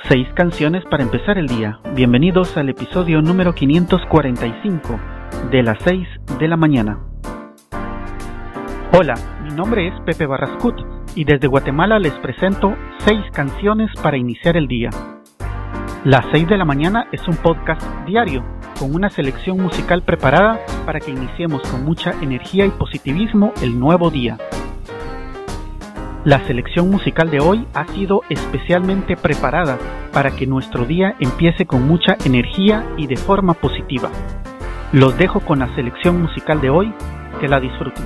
6 canciones para empezar el día. Bienvenidos al episodio número 545 de las 6 de la mañana. Hola, mi nombre es Pepe Barrascut y desde Guatemala les presento 6 canciones para iniciar el día. Las 6 de la mañana es un podcast diario con una selección musical preparada para que iniciemos con mucha energía y positivismo el nuevo día. La selección musical de hoy ha sido especialmente preparada para que nuestro día empiece con mucha energía y de forma positiva. Los dejo con la selección musical de hoy, que la disfruten.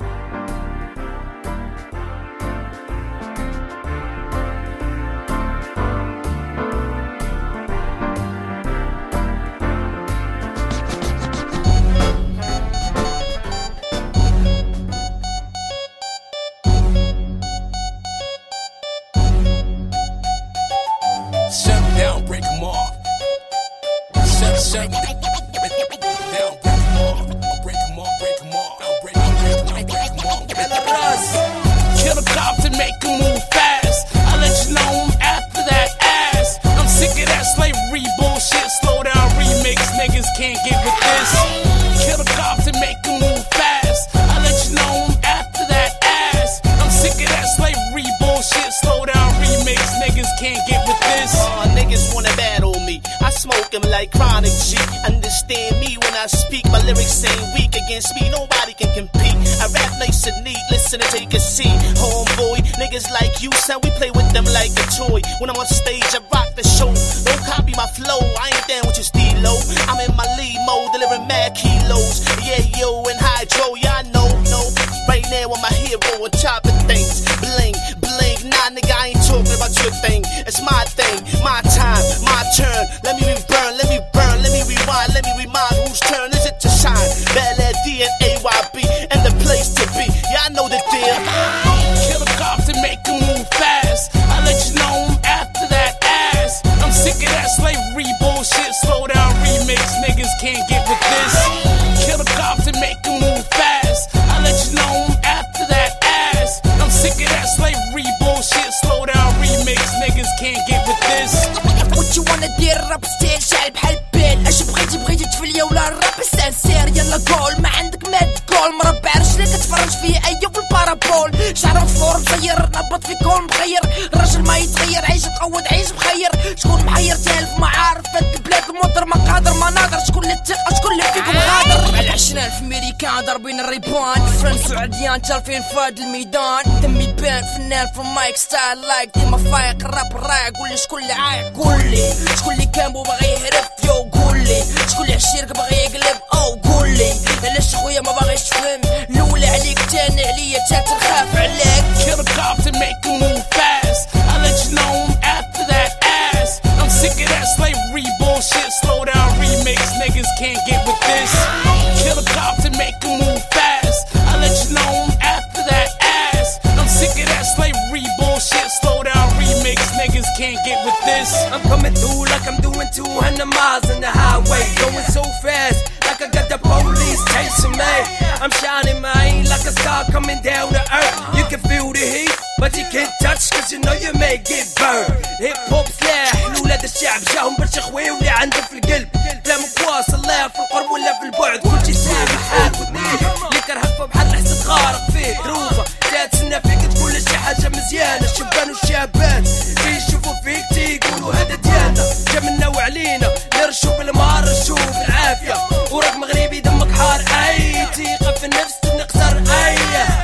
Kill the cops and make them move fast. I'll let you know after that ass. I'm sick of that slavery bullshit. Slow down remix, niggas can't get with this. Kill the cops and make them move fast. I'll let you know after that ass. I'm sick of that slavery bullshit. Slow down remix, niggas can't get with this. Niggas wanna battle me. I smoke them like chronic G. Understand me when I speak. My lyrics ain't weak against me. Nobody can compete. I rap nice and neat. Listen and take a seat. Homeboy, niggas like you, son, we play with them like a toy. When I'm on stage, I rock the show. Don't copy my flow. I ain't down with your stilo. I'm in my lead mode, delivering mad kilos. Yeah, yo, and hydro, yeah, I know. Right now, I'm my hero on top of things. Bling, bling. Nah, nigga, I ain't talking about your thing. It's my thing, my time, my turn. Let me burn, let me burn, let me rewind, let me remind whose turn is it to shine. Bel Air D and AYB, and the place to be. Yeah, I know the deal. Kill the cops and make them move fast. I'll let you know after that ass. I'm sick of that slavery bullshit. Slow down remix, niggas can't get with this. Kill the cops and make them move fast. I'll let you know after that ass. I'm sick of that slavery bullshit. Slow down remix, niggas can't get with this. What you wanna دير راب ستيل شعل بحال بيل اش بغيتي تفليا ولا الراب سانسير يلا قول ما عندك ما تقول مربع رجليك تفرج فيا ايا بالبارابول شعر مفور مغير نهبط في كون مغير الراجل ما يتغير عيش تقود عيش بخير شكون محير تالف ما عارف فات البلاد المطر ما قادر ما ناظر شكون اللي تثق شكون اللي فيكم غادر على 20,000 امريكان ضاربين الريبان فرنس وعديان تالفين فهاد الميدان دمي بان فنان في المايك ستايل لايك ديما فايق الراب الرايق قولي شكون اللي عايق قولي شكون اللي كان بو باغي يهرب يو قولي شكون اللي عشيرك باغي يقلب او قولي علاش خويا ما باغيش تفهم الاولى عليك تاني عليا تالت نخاف عليك. Kill the cops and make them move fast. I'll let you know after that ass. I'm sick of that slavery bullshit. Slow down remix, niggas can't get with this. Kill the cops and make them move fast. I'll let you know after that ass. I'm sick of that slavery bullshit. Slow down remix, niggas can't get with this. I'm coming through like I'm doing 200 miles on the highway, going so fast like I got the police chasing me. I'm shining mine like a star coming down to earth. You can feel the heat but you can't touch cause you know you may get burned. Hip hop سلاح لولاد الشعب جاهم برشا خوي واللي عنده في القلب كلامك واصل لا في القرب ولا في البعد كل شي سامع حال ودنيه اللي كرهفه بحال حسد غارق فيه دروفه جات سنة فيك تقول شي حاجة مزيانة الشبان والشابات يشوفوا فيك تيقولوا هذا ديالنا جا منا وعلينا نرشو بالمار نرشو بالعافية وراك مغربي دمك حار اي ثقة في النفس نقدر اي.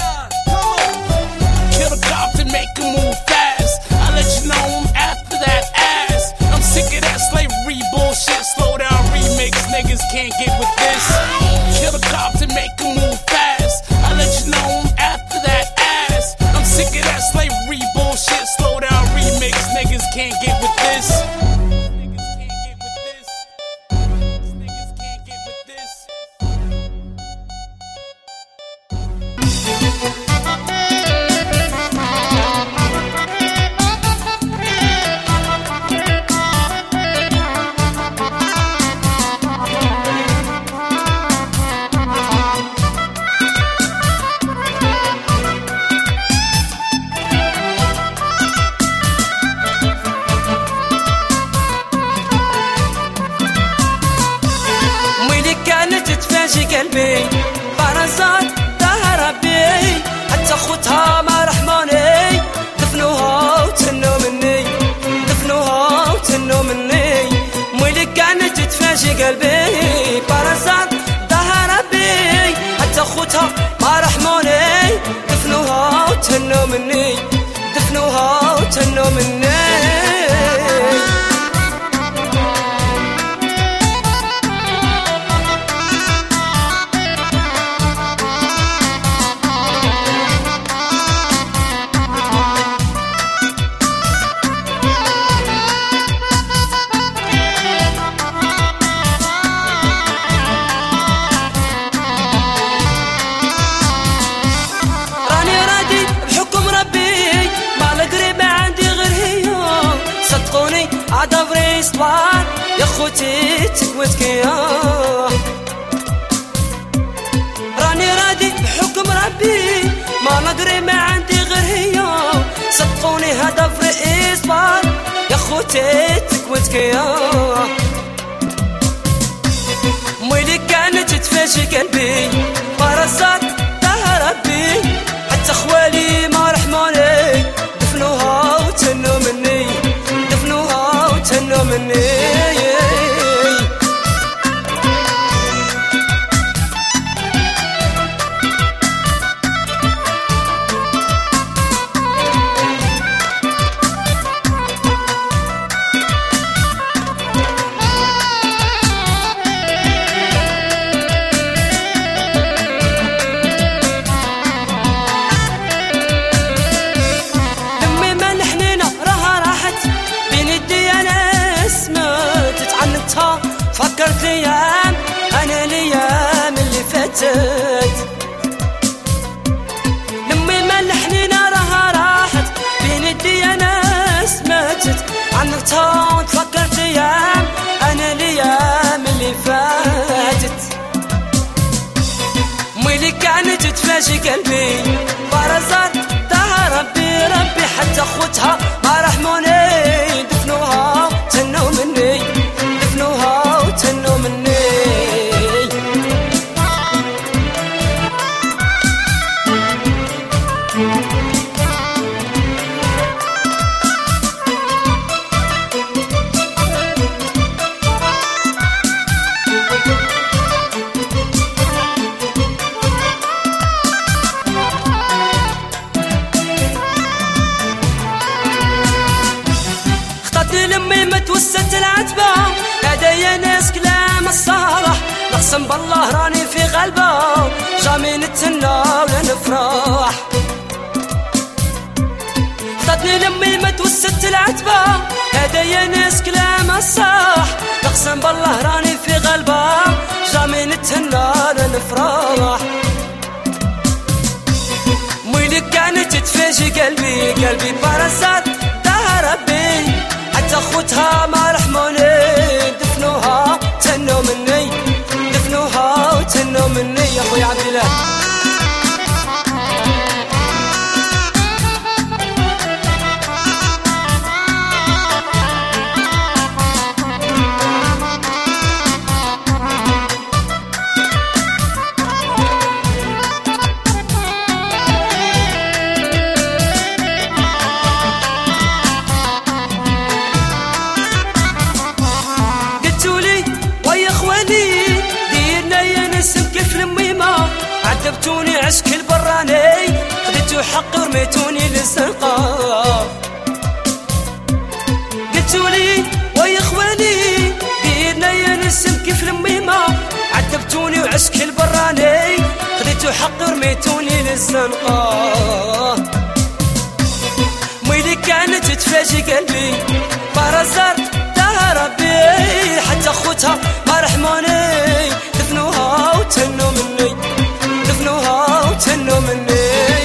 Kill the cops and make them move fast. I'll let you know after that ass. I'm sick of that slavery bullshit. Slow down remix, niggas can't get with this. Kill the cops and make them move fast. I'll let you know after that ass. I'm sick of that slavery bullshit. Slow down remix, niggas can't get with this. Niggas can't get with this. Niggas can't get with this. تتفاجئ قلبي برزات دهر ربي حتى خوتها ما رحموني دفنوها وتهنوا مني دفنوها وتهنوا مني مويلي كانت تتفاجئ قلبي برزات دهر ربي حتى خوتها ما رحموني دفنوها وتهنوا مني دفنوها وتهنوا مني عدبري اسطوار يا خوتي تكوتك يا راني رادي بحكم ربي ما نقري ما عندي غير هي صدقوني هذا فري اسطوار يا خوتي تكوتك يا مويلي كانت تفاجئ قلبي برزات دهر ربي حتى خوالي ما رحموني دفنوها وتهنوا مني دفنوها وتهنوا مني فكرت ايام انا الايام اللي فاتت لمي ما الحنينه راها راحت بين يدي انا سمعتت عنتها تفكرت ايام انا الايام اللي فاتت ميلي كانت تفاجئ قلبي برزات دهر ربي ربي حتى خوتها ما رحموني دفنوها تهنوا مني دفنوها وتهنوا مني اخترت لمي ما توسدت العتبة هدايا ناس كلام الصالح نقسم بالله راني في غلبة جامي نتهنى ولا نفرح اخترتني لمي ما توسدت العتبة هدايا ناس كلام الصالح نقسم بالله راني في غلبة جامي نتهنى ولا نفرح مويلي كانت تفاجئ قلبي قلبي برزات دهر ربي حتى خوتها ما رحموني دفنوها تهنوا مني دفنوها وتهنوا مني يا اخوي عبد الله عذبتوني عشق البراني خديتو حقي ورميتوني للزنقة قلتولي ويا اخواني ديرنا يا نسم كيف الميمة عذبتوني وعشق البراني خديتو حقي ورميتوني للزنقة ميلي كانت تفاجئ قلبي برزات دهر ربي حتى خوتها ما رحموني دفنوها وتهنوا مني دفنوها وتهنوا مني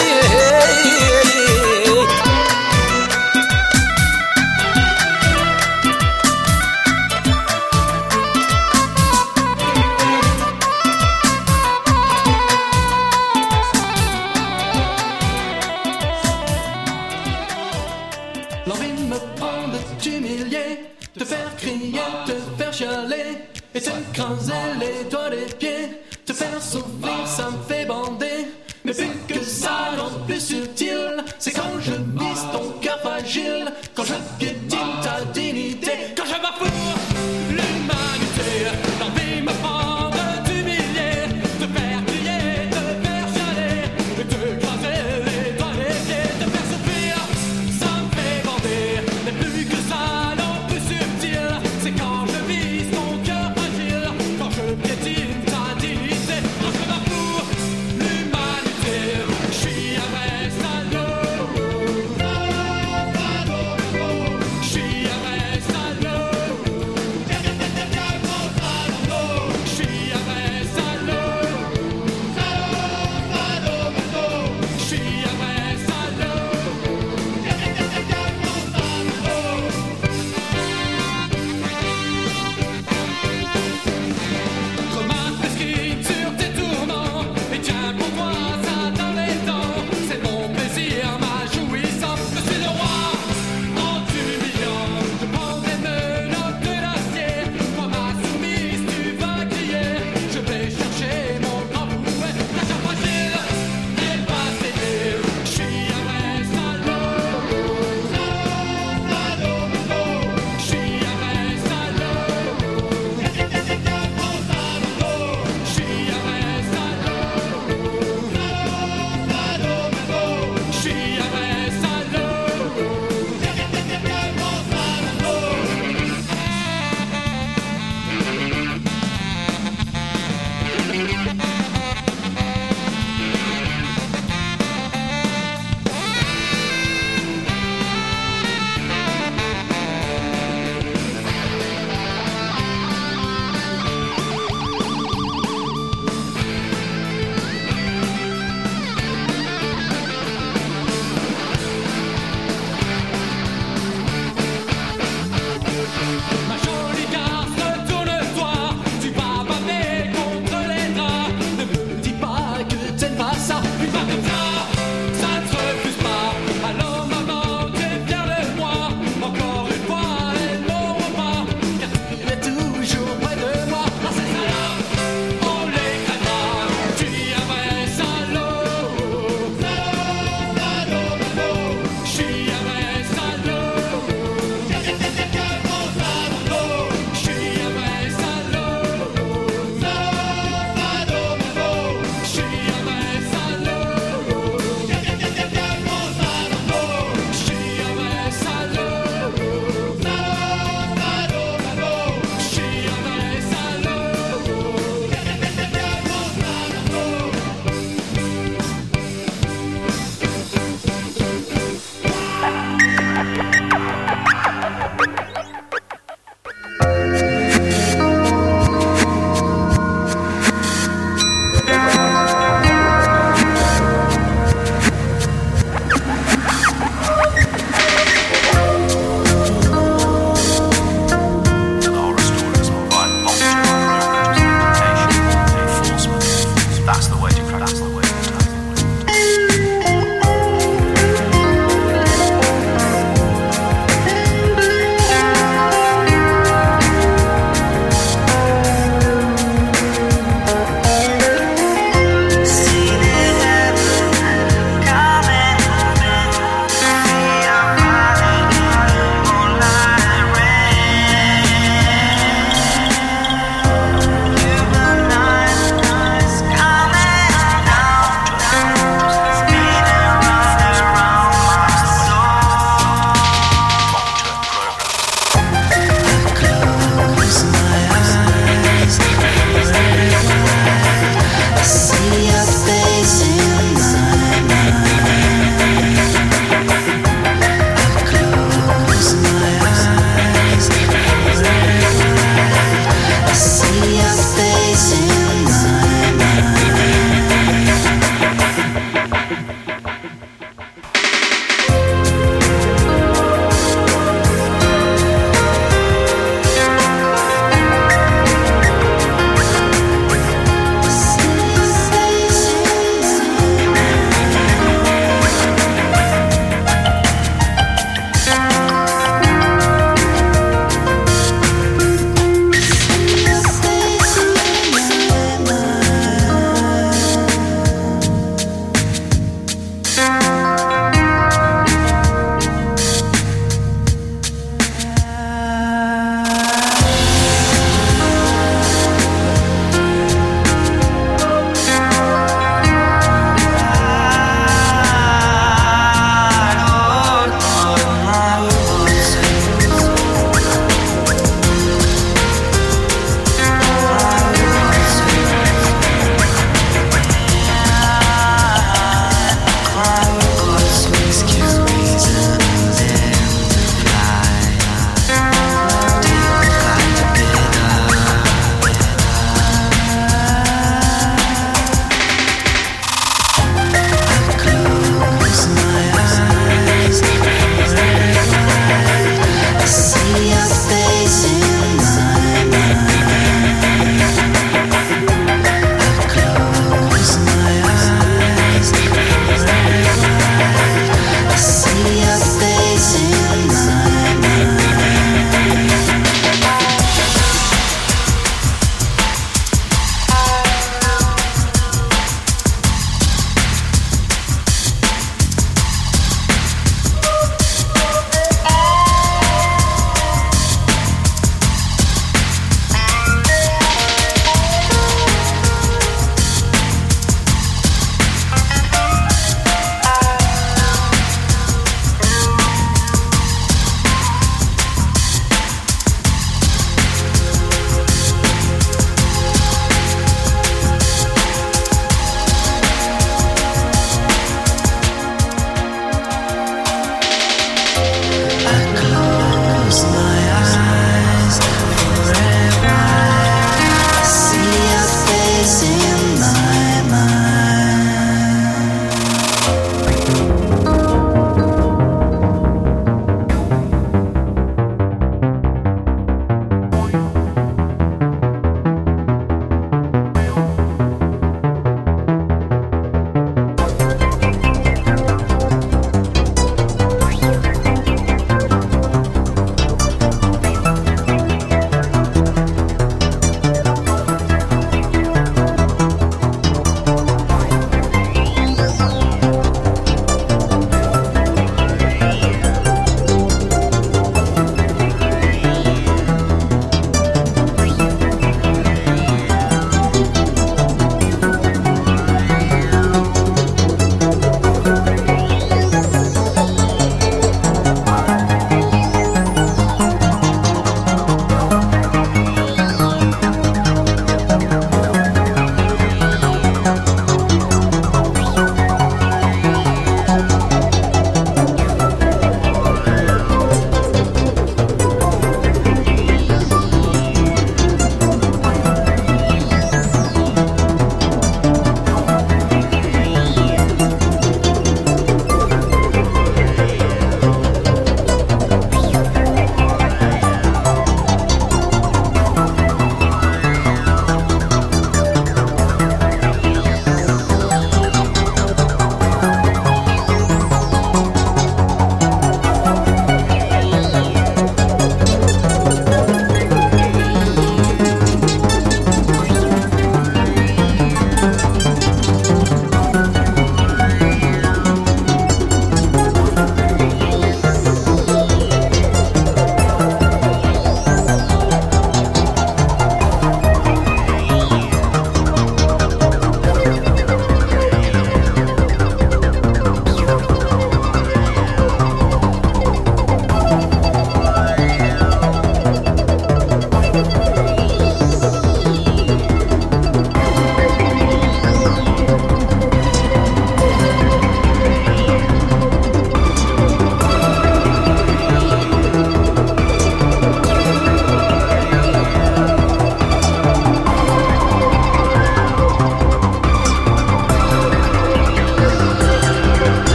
L'envie me prend de t'humilier, te faire crier, te faire chialer et t'écraser les doigts des pieds. Te faire souffrir, ça me fait bander. Mais plus que ça, non plus subtil, c'est quand je vise ton cœur fragile, quand je piétine ta dignité, quand je bafoue l'humanité, l'envie me prend de t'humilier, de faire crier, de faire chialer, de te croiser les doigts, les pieds, de faire souffrir, ça me fait bander. Mais plus que ça, non plus subtil, c'est quand je vise ton cœur fragile, quand je piétine ta dignité, quand je bafoue l'humanité.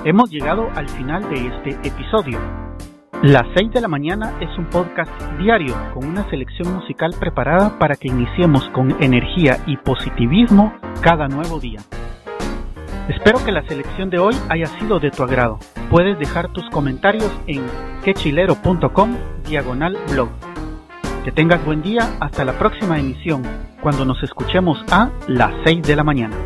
Hemos llegado al final de este episodio. Las 6 de la mañana es un podcast diario con una selección musical preparada para que iniciemos con energía y positivismo cada nuevo día. Espero que la selección de hoy haya sido de tu agrado. Puedes dejar tus comentarios en quechilero.com/blog. Que tengas buen día hasta la próxima emisión, cuando nos escuchemos a las 6 de la mañana.